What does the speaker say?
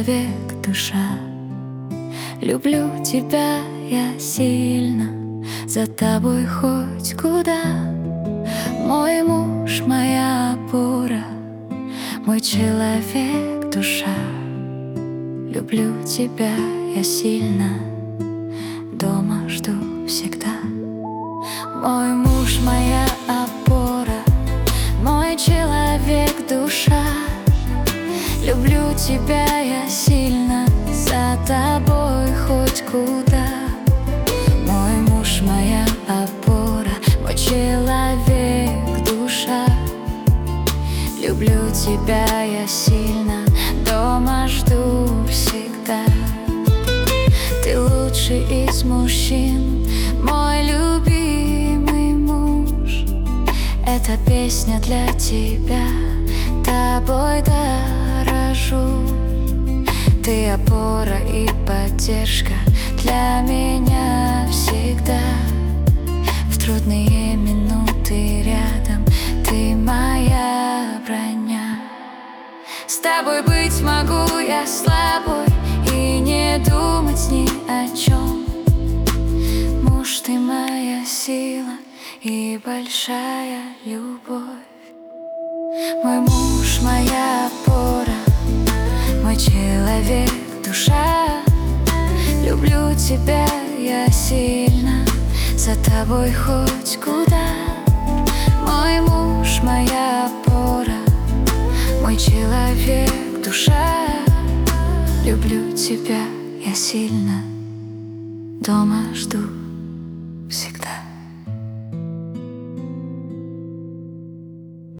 человек, душа. Люблю тебя я сильно, за тобой хоть куда. Мой муж, моя опора, мой человек, душа. Люблю тебя я сильно, дома жду всегда. Мой муж, моя опора, мой человек, душа. Люблю тебя я сильно, за тобой хоть куда. Мой муж, моя опора, мой человек, душа. Люблю тебя я сильно, дома жду всегда. Ты лучший из мужчин, мой любимый муж. Эта песня для тебя, тобой дорожу. Ты опора и поддержка для меня всегда. В трудные минуты рядом ты моя броня. С тобой быть могу я слабой и не думать ни о чем. Муж, ты моя сила и большая любовь. Мой муж, моя опора, мой человек, душа. Люблю тебя я сильно, за тобой хоть куда. Мой муж, моя опора, мой человек, душа. Люблю тебя я сильно, дома жду всегда.